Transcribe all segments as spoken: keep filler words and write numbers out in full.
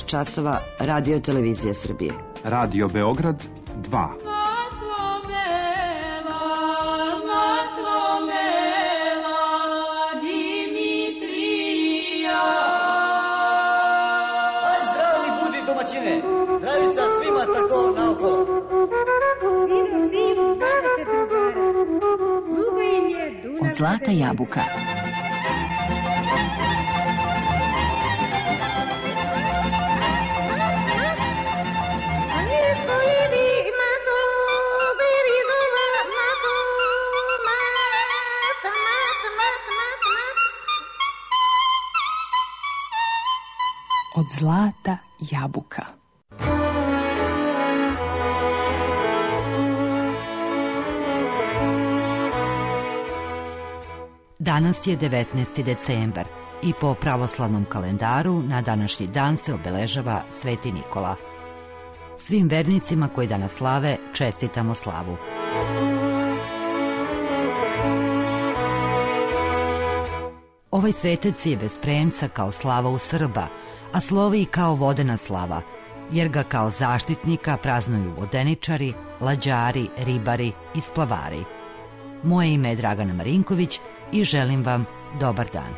časova Radio Televizija Srbije. Radio Beograd dva. Zdravica svima tako naokolo. Vino, vino, dvadeset drugara. Sluga im je Dunav. Od zlata jabuka. Od zlata jabuka. Danas je devetnaesti decembar i po pravoslavnom kalendaru na današnji dan se obeležava Sveti Nikola. Svim vernicima koji danas slave čestitamo slavu. Ovaj svetec je bez premca kao slava u Srba, a slovi kao vodena slava, jer ga kao zaštitnika praznuju vodeničari, lađari, ribari i splavari. Moje ime je Dragana Marinković i želim vam dobar dan.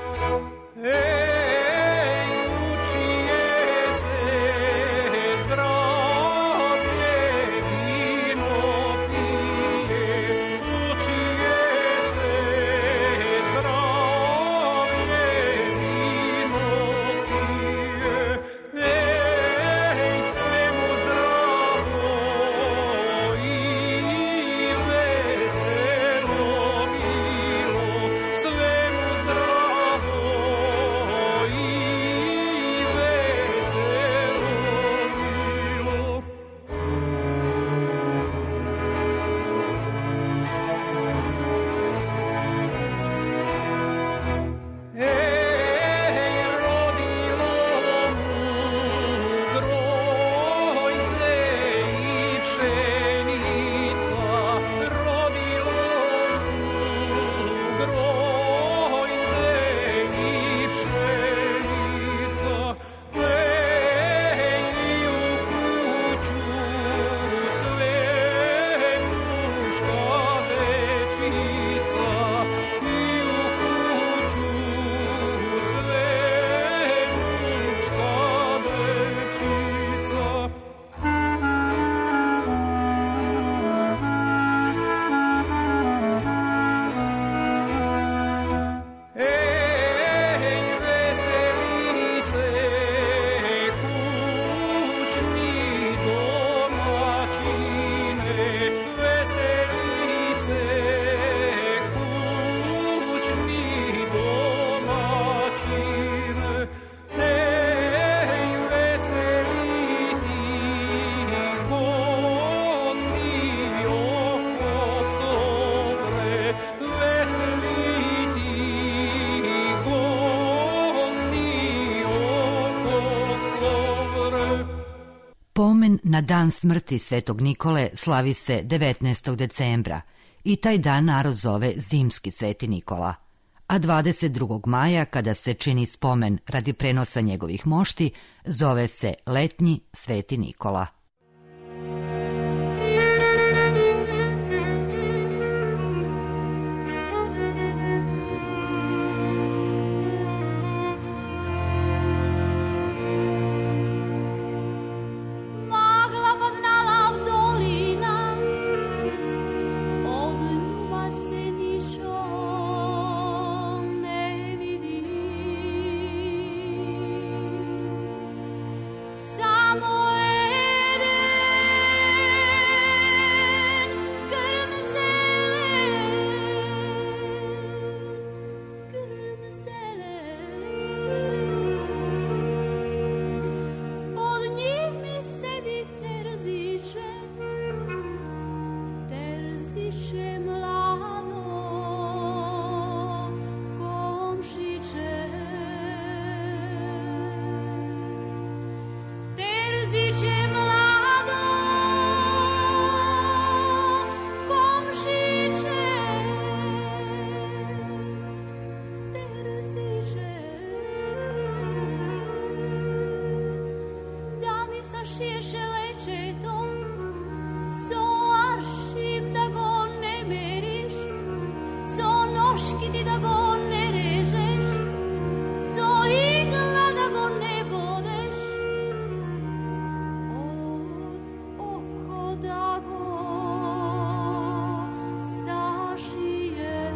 Pomen na dan smrti Svetog Nikole slavi se devetnaestog decembra i taj dan narod zove zimski Sveti Nikola. A dvadeset drugog maja, kada se čini spomen radi prenosa njegovih mošti, zove se letnji Sveti Nikola. Samuel šeše lečetom, so aršim da go ne meriš, so noški ti da go ne režeš, so igla da go ne bodeš, od oko da go sašiješ.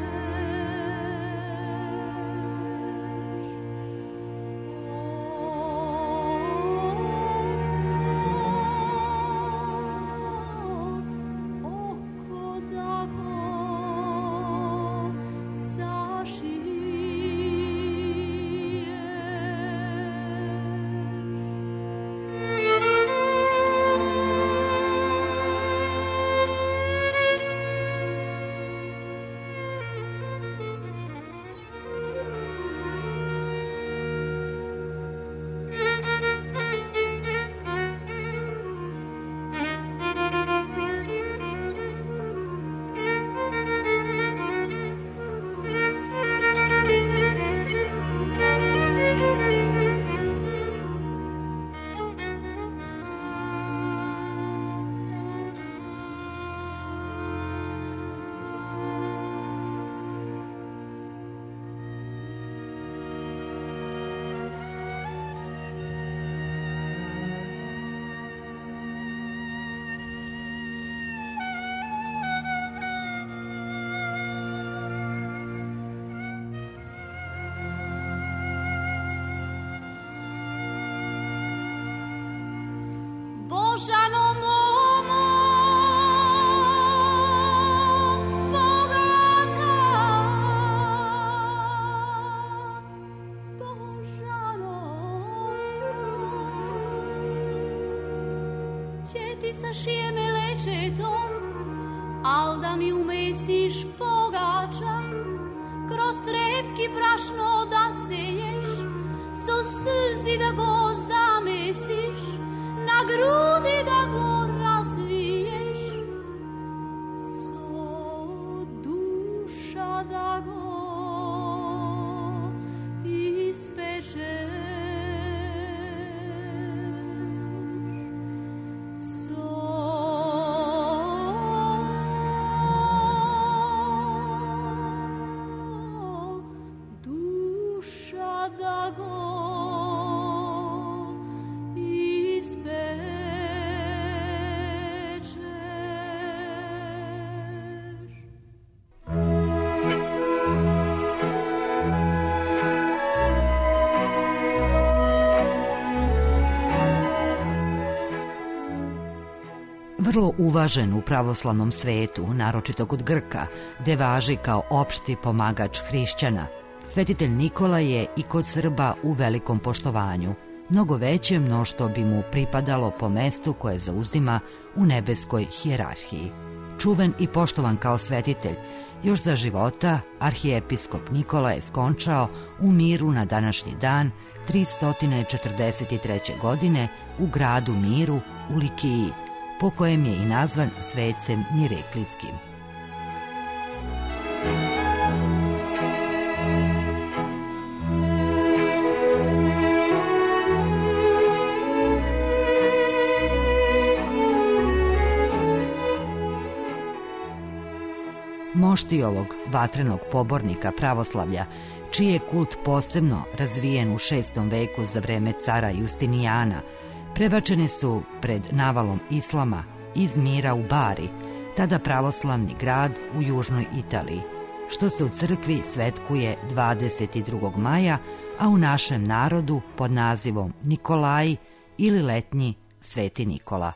Božano momo, bogata, Božano, će ti sašije me lečetom, al da mi umesiš pogača, kroz trepki prašno da seješ, so suzi da go zamesiš, na grudi da go razviješ, so duša da go ispečeš, so duša da go vrlo uvažen u pravoslavnom svetu, naročito kod Grka, gde važi kao opšti pomagač hrišćana. Svetitelj Nikola je i kod Srba u velikom poštovanju, mnogo većem no što bi mu pripadalo po mestu koje zauzima u nebeskoj hijerarhiji. Čuven i poštovan kao svetitelj, još za života arhijepiskop Nikola je skončao u miru na današnji dan tristo četrdeset treće. godine u gradu Miru u Likiji, po kojem je i nazvan svecem Mireklijskim. Mošti ovog vatrenog pobornika pravoslavlja, čiji je kult posebno razvijen u šestom veku za vreme cara Justinijana, prebačene su pred navalom islama iz Mira u Bari, tada pravoslavni grad u južnoj Italiji, što se u crkvi svetkuje dvadeset drugog maja, a u našem narodu pod nazivom Nikolaji ili letnji Sveti Nikola.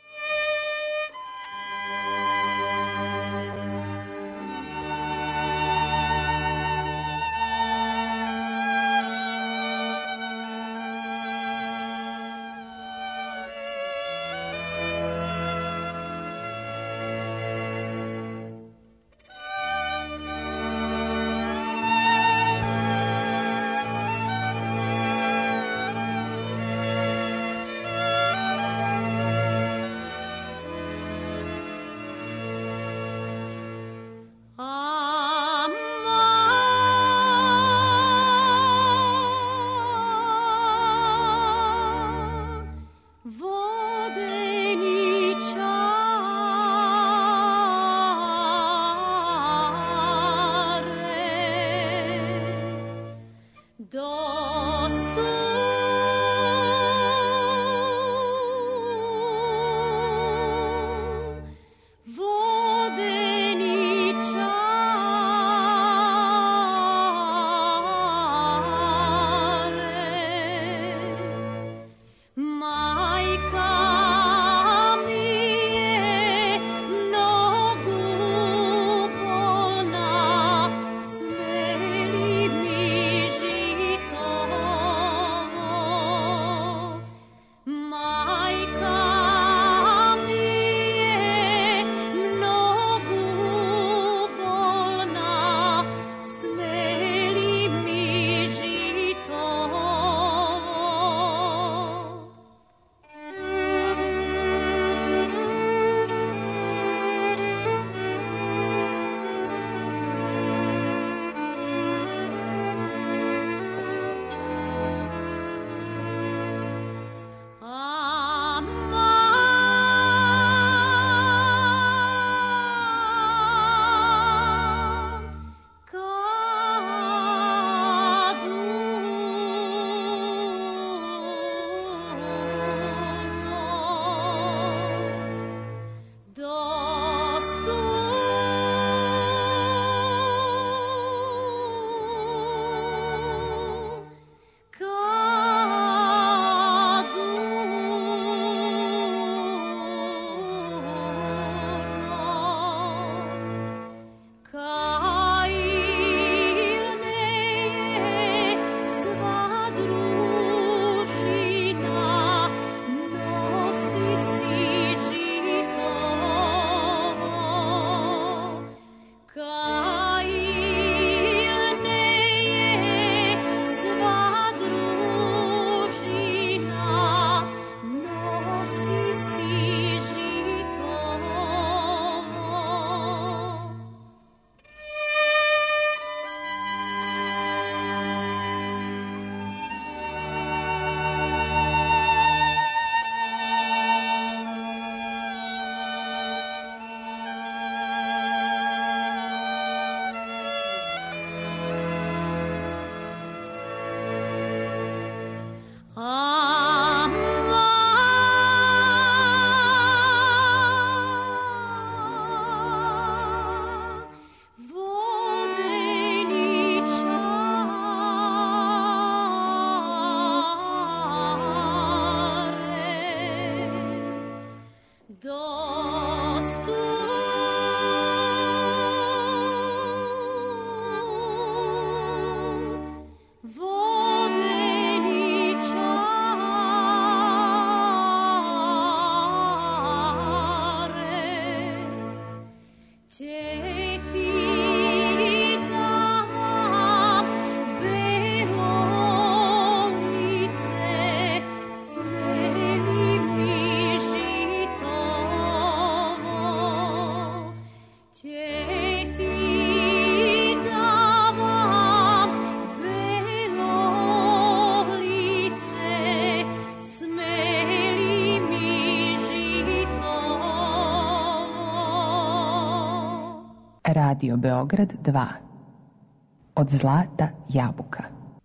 Radio Beograd dva. Od zlata jabuka.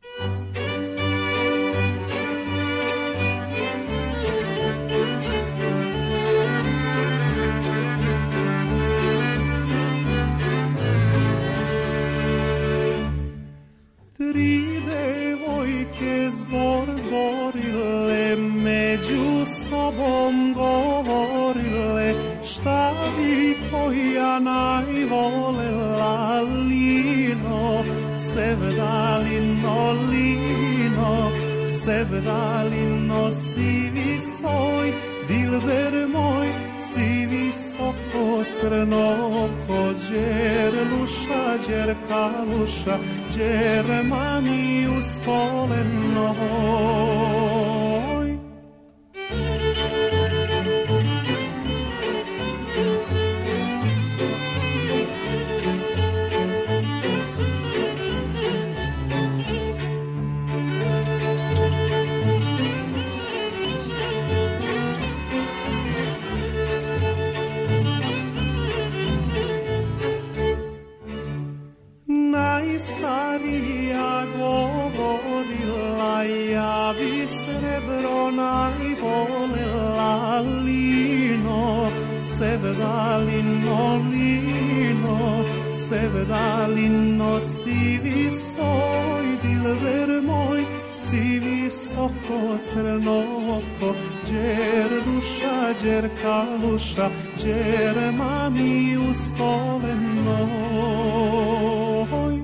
Tri devojke zbor zborile, među sobom govorile, šta bi koja najvolela, lino, sevdalino, lino, sevdalino, si visoj, dilber moj, si visoko crno, ko đerluša, đerkaluša, đer mami uspolenoj. Najstarija govorila, ja bi srebro najvolela, lino, sevdalino, lino, sevdalino, si visoj, dilber moj, si visoko crnoko, đer duša, đer kaluša, đer mami uspolenoj.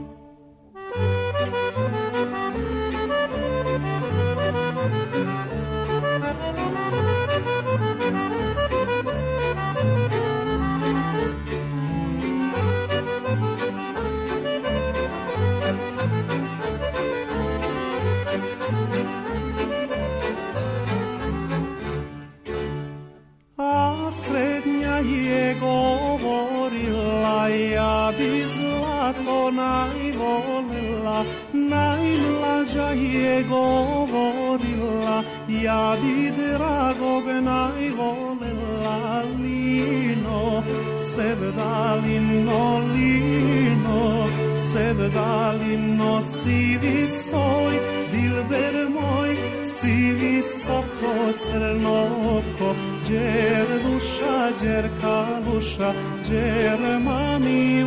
Srednja je govorila, ja bi zlato najvolela, najmlađa je govorila, ja bi dragog najvolela, lino, sevdalino, lino, sevdalino, si visoj, dilber moj, si visoko crnoko, đer duša, đer kaluša, đer mami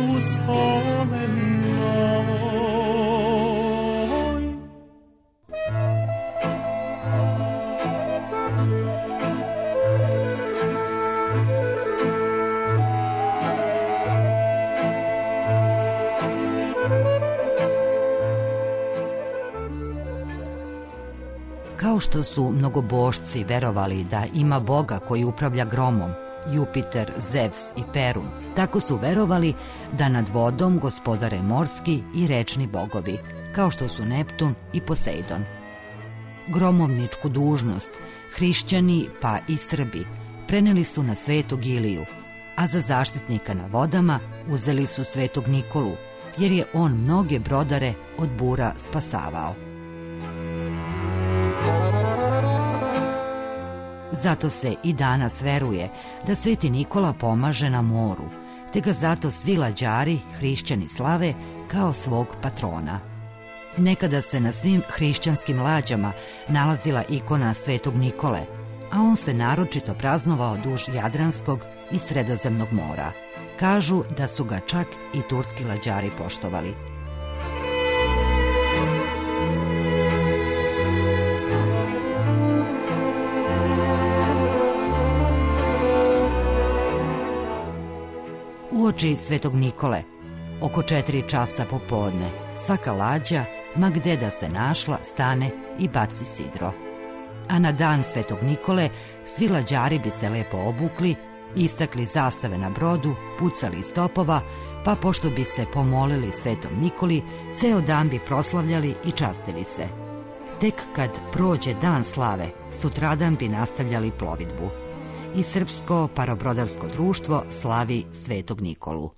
uspolenoj. Kao što su mnogobošci verovali da ima Boga koji upravlja gromom, Jupiter, Zevs i Perun, tako su verovali da nad vodom gospodare morski i rečni bogovi, kao što su Neptun i Poseidon. Gromovničku dužnost hrišćani pa i Srbi preneli su na Svetog Iliju, a za zaštitnika na vodama uzeli su Svetog Nikolu, jer je on mnoge brodare od bura spasavao. Zato se i danas veruje da Sveti Nikola pomaže na moru, te ga zato svi lađari, hrišćani slave kao svog patrona. Nekada se na svim hrišćanskim lađama nalazila ikona Svetog Nikole, a on se naročito praznovao duž Jadranskog i Sredozemnog mora. Kažu da su ga čak i turski lađari poštovali. Uoči Svetog Nikole, oko četiri časa popodne, svaka lađa, ma gde da se našla, stane i baci sidro. A na dan Svetog Nikole svi lađari bi se lepo obukli, istakli zastave na brodu, pucali iz topova, pa pošto bi se pomolili Svetom Nikoli, ceo dan bi proslavljali i častili se. Tek kad prođe dan slave, sutradan bi nastavljali plovidbu. I Srpsko parobrodarsko društvo slavi Svetog Nikolu.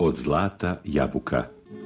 Od zlata jabuka.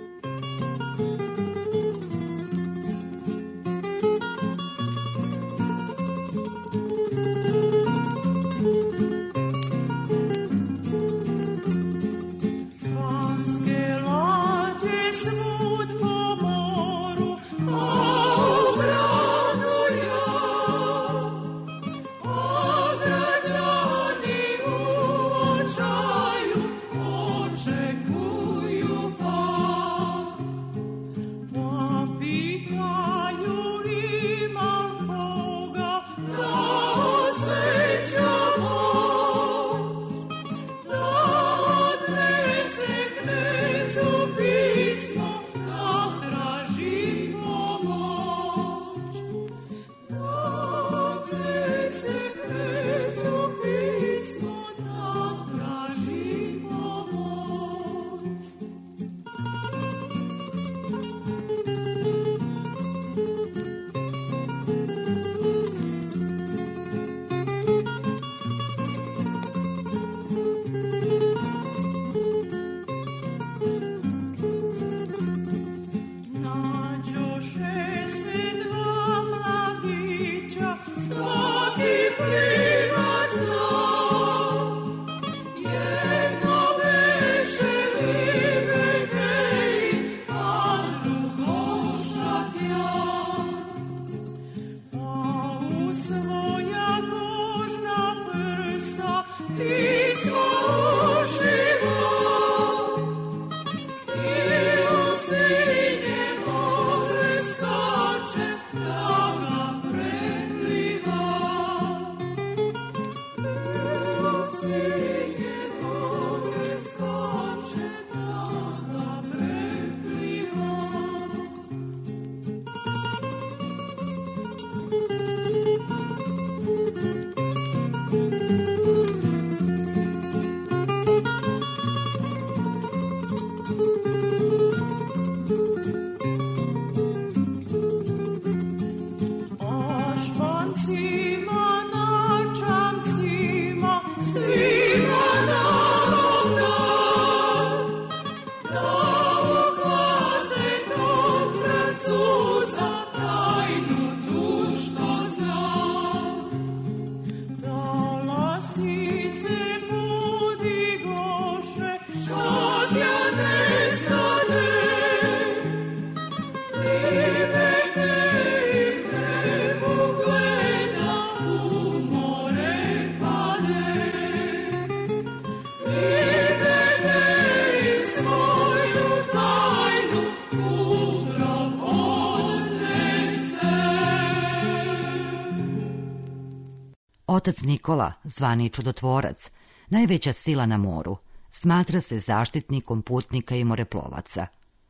Otac Nikola, zvani čudotvorac, najveća sila na moru, smatra se zaštitnikom putnika i moreplovaca.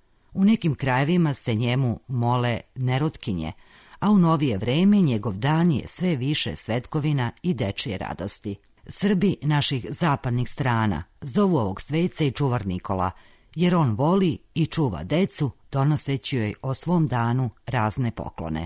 U nekim krajevima se njemu mole nerotkinje, a u novije vreme njegov dan je sve više svetkovina i dečije radosti. Srbi naših zapadnih strana zovu ovog sveca i čuvar Nikola, jer on voli i čuva decu, donoseći joj o svom danu razne poklone.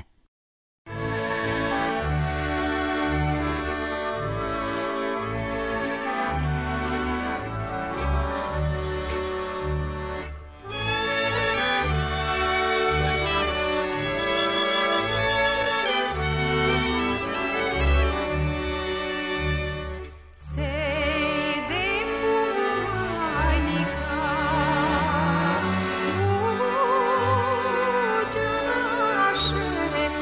Naše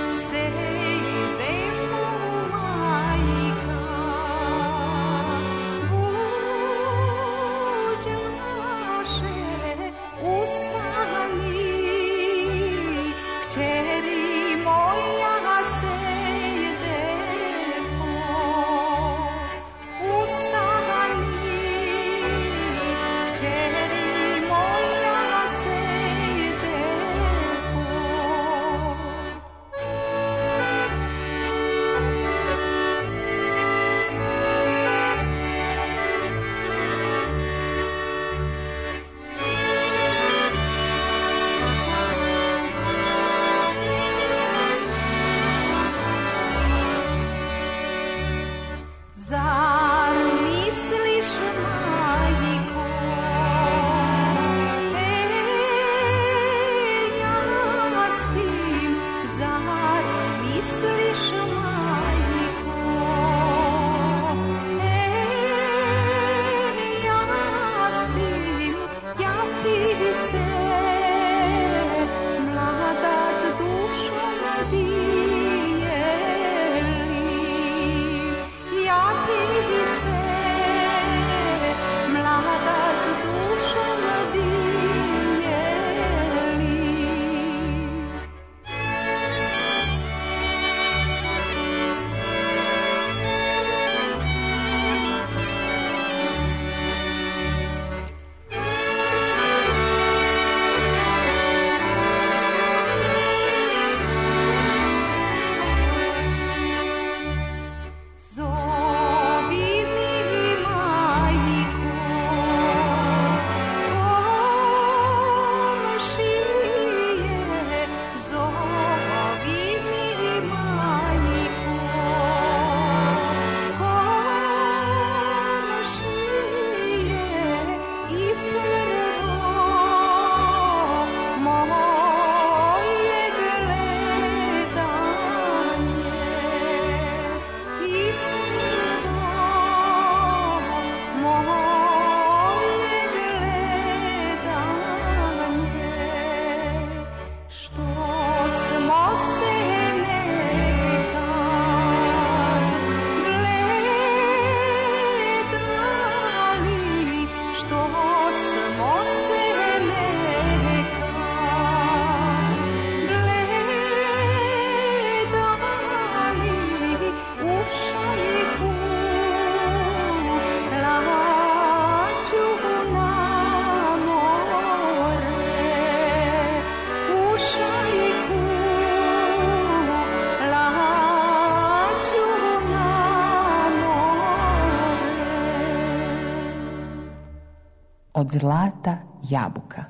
od zlata jabuka.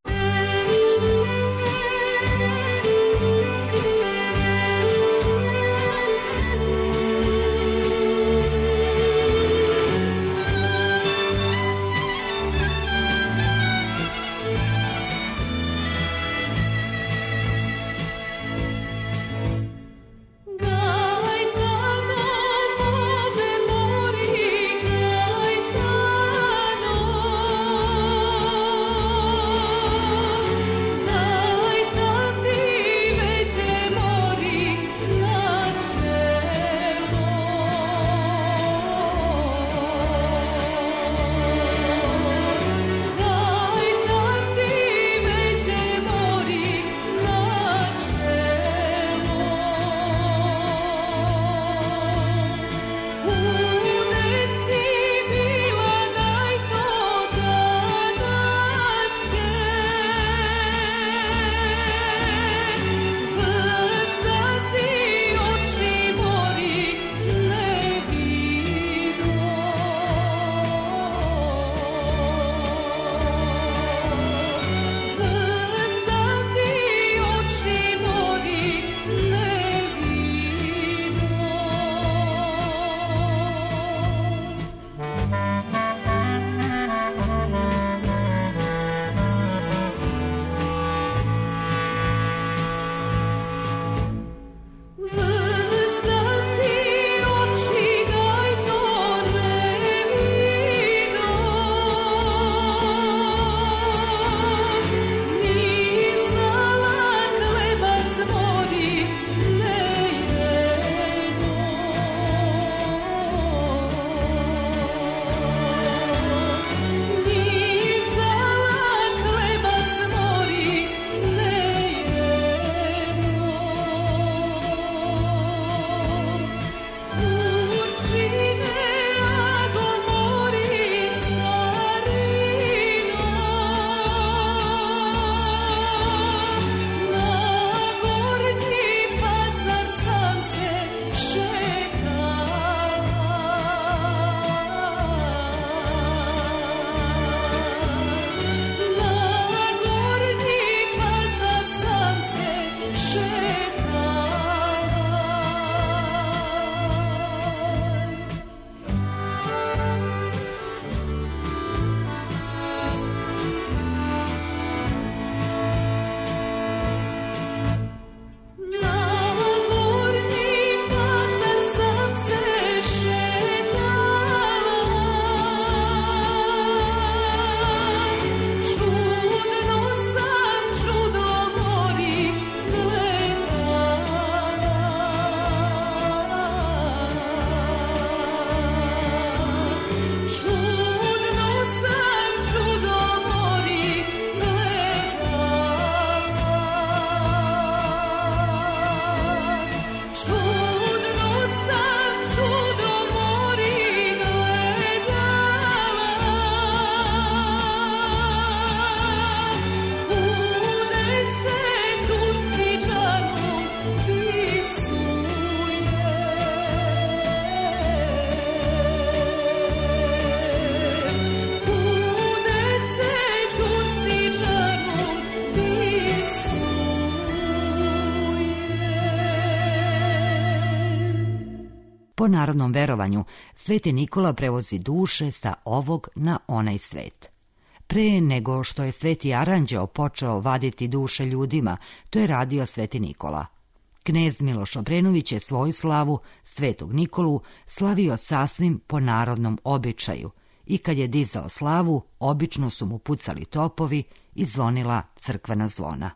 Po narodnom verovanju, Sveti Nikola prevozi duše sa ovog na onaj svet. Pre nego što je Sveti Aranđeo počeo vaditi duše ljudima, to je radio Sveti Nikola. Knez Miloš Obrenović je svoju slavu, Svetog Nikolu, slavio sasvim po narodnom običaju i kad je dizao slavu, obično su mu pucali topovi i zvonila crkvena zvona.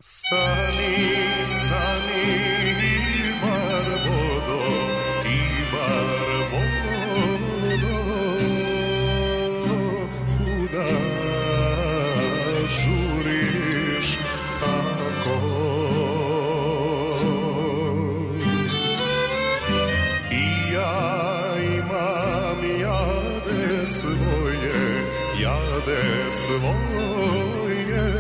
Stani, stani, Ivar vodo, Ivar vodo, kuda žuriš tako? I ja imam jade svoje, jade svoje,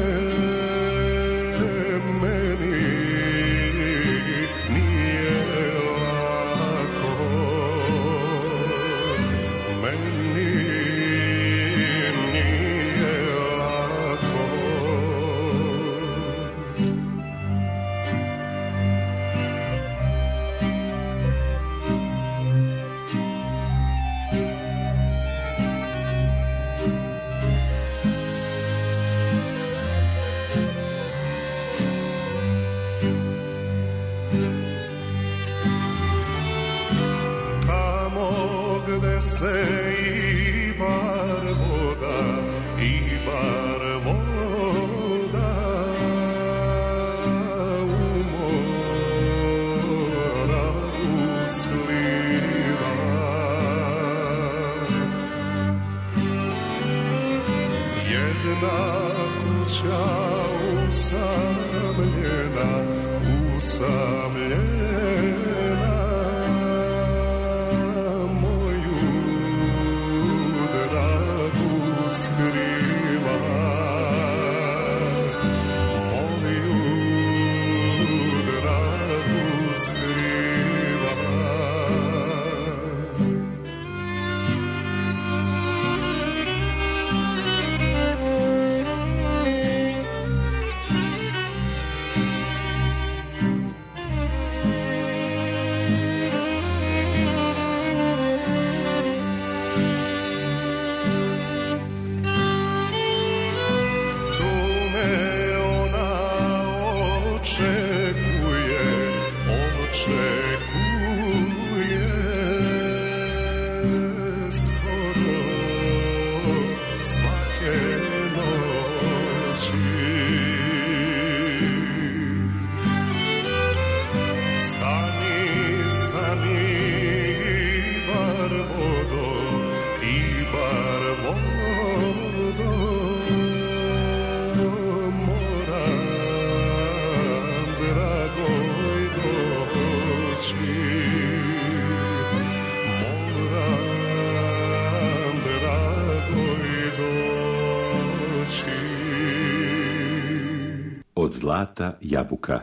Ponarodnom bar voda u mora usliva. Jedna kuća usamljena, usamljena moju dragu skriva, moju dragu skriva. Od zlata jabuka.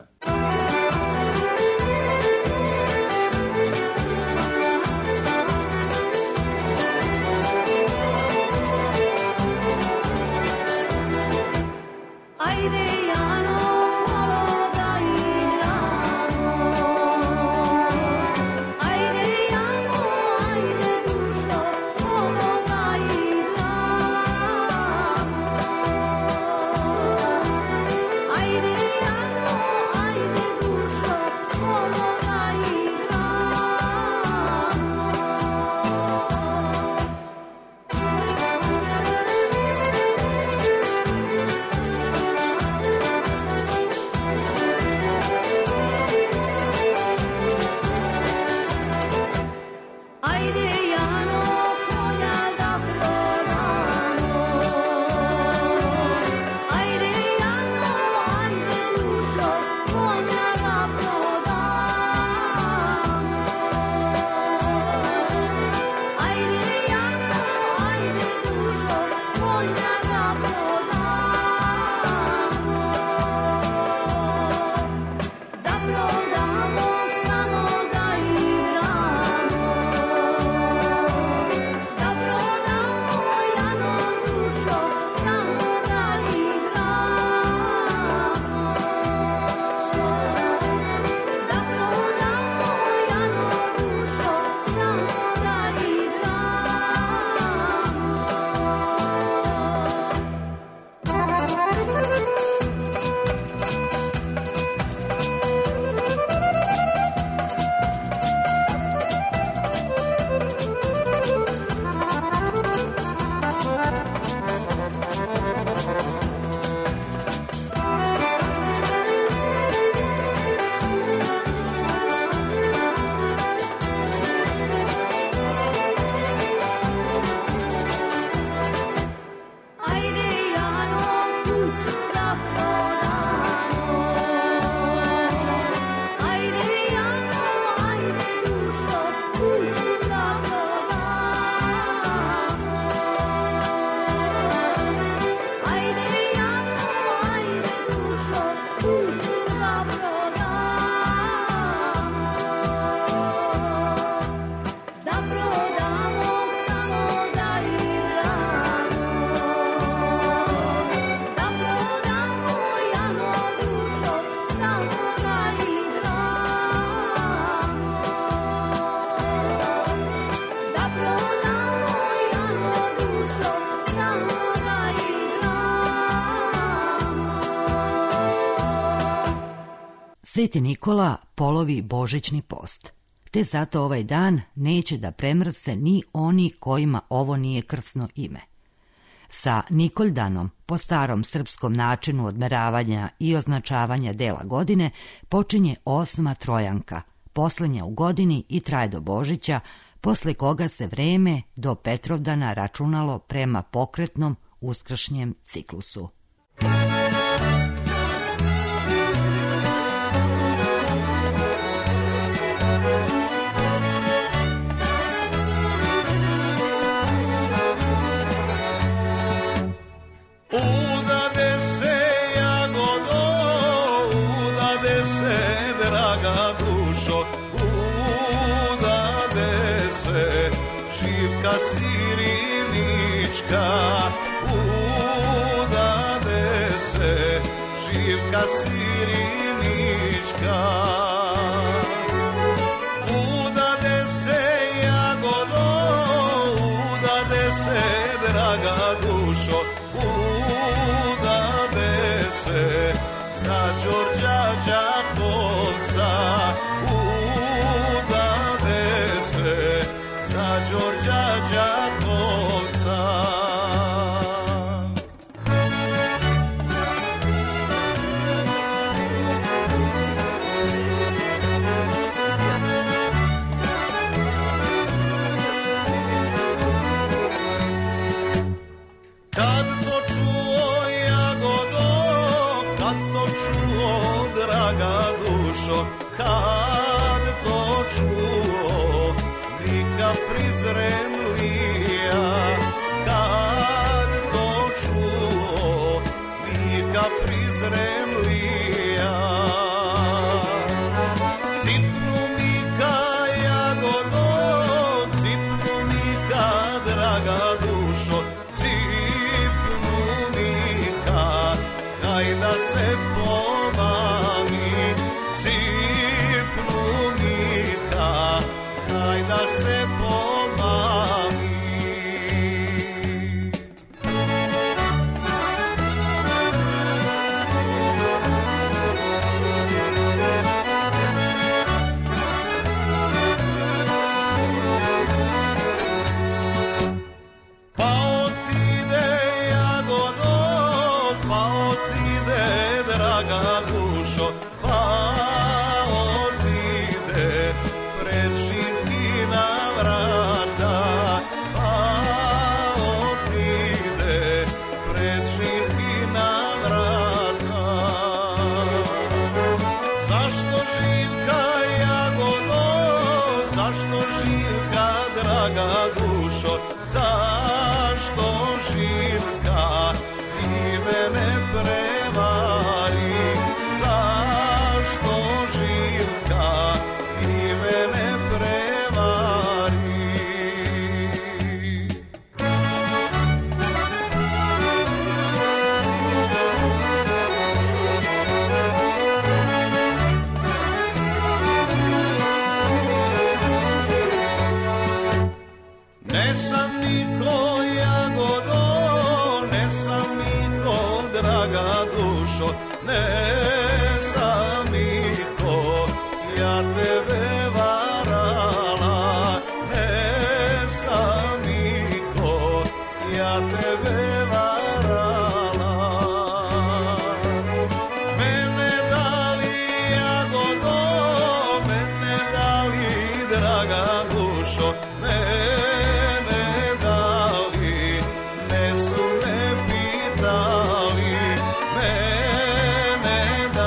Sveti Nikola polovi božićni post, te zato ovaj dan neće da premrse ni oni kojima ovo nije krsno ime. Sa Nikoldanom, po starom srpskom načinu odmeravanja i označavanja dela godine, počinje osma trojanka, poslednja u godini i traje do Božića, posle koga se vreme do Petrovdana računalo prema pokretnom uskršnjem ciklusu. Udade se jagodo, udade se draga dušo, udade se Živka Sirinička, udade se Živka Sirinička. Udade se jagodo, udade se draga dušo, za Đorđa Đakovca, udade se za Đorđa Đakovca. Kad to čuo jagodo, kad to čuo, draga dušo, kad to čuo, Mika prizremlija, kad to čuo, Mika prizremlija. Cipnu Mika jagodo, cipnu Mika, draga dušo, cipnu Mika, hajda se pomami, cipnu Mika, hajda se pomami. Pa otide jagodo, pa otide draga dušo, pa otide pred Živkina vrata, pa otide pred Živkina vrata. Zašto Živka jagodo, zašto Živka draga dušo, zašto Živka ti mene prevari, zašto Živka ti mene prevari. Ne sam niko jagodo, ne sam niko draga dušo, ne sam niko, ja tebe varala, ne sam niko, ja tebe varala. Mene dali jagodo, mene dali draga dušo, mene dali, ne su me pitali, mene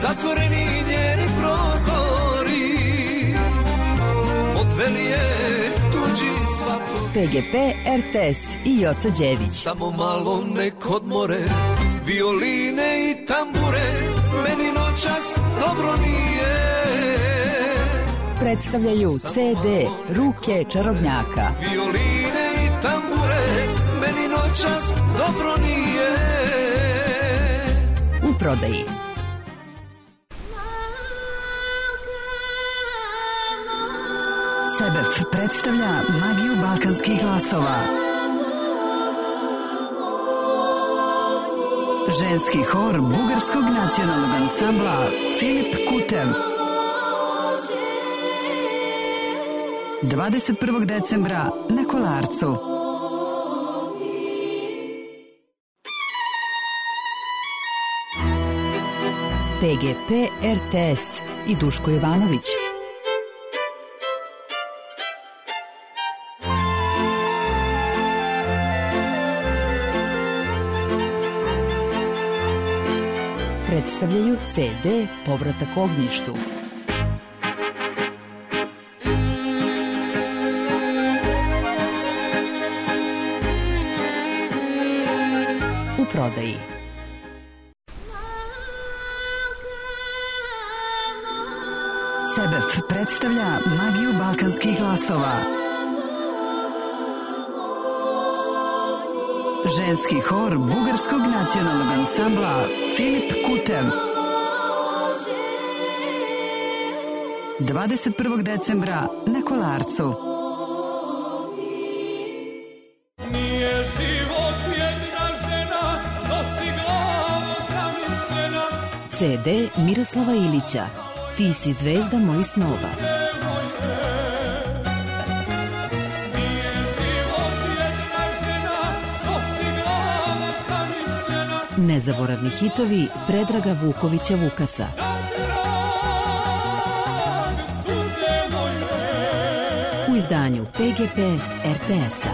zatvoreni njeni prozori, odveli je tuđi svatovi. P G P, R T S i Joca Đević. Samo malo nek odmore, violine i tambure, meni noćas dobro nije. Predstavljaju C D Ruke čarobnjaka. Violine i tambure, meni noćas dobro nije. U prodaji. Sebef predstavlja magiju balkanskih glasova. Ženski hor bugarskog nacionalnog ansambla Filip Kutev. dvadeset prvog decembra na Kolarcu. P G P, R T S i Duško Jovanović. Predstavljaju C D Povratak ognjištu. U prodaji. Sebef predstavlja magiju balkanskih glasova. Ženski hor bugarskog nacionalnog ansambla Filip Kutev. dvadeset prvog decembra na Kolarcu. Nije život jedna žena, nosi glavu zamišljena. C D Miroslava Ilića. Ti si zvezda mojih snova. Nezaboravni hitovi Predraga Vukovića Vukasa. U izdanju P G P R T S-a.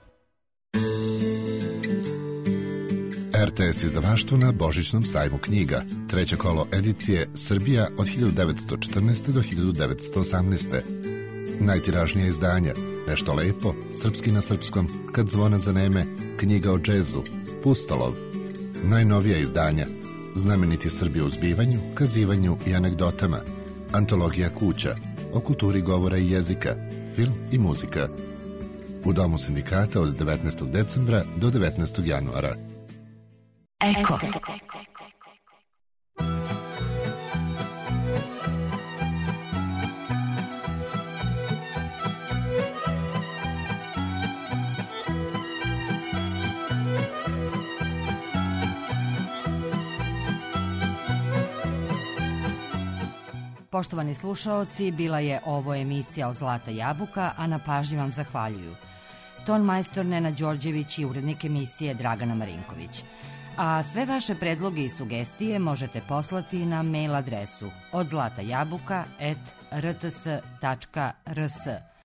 R T S izdavaštvo na Božićnom sajmu knjiga. Treće kolo edicije Srbija od hiljadu devetsto četrnaeste. do hiljadu devetsto osamnaeste. Najtiražnija izdanja Nešto lepo, Srpski na srpskom, Kad zvona zaneme, Knjiga o džezu, Pustolov. Najnovija izdanja Znameniti Srbi u zbivanju, kazivanju i anegdotama, Antologija kuća, o kulturi govora i jezika, film i muzika. U Domu sindikata od devetnaestog decembra do devetnaestog januara. Eko. Poštovani slušaoci, bila je ovo emisija od Zlata jabuka, a na pažnji vam zahvaljuju ton majstor Nena Đorđević i urednik emisije Dragana Marinković. A sve vaše predloge i sugestije možete poslati na mail adresu od zlata jabuka at r t s tačka r s.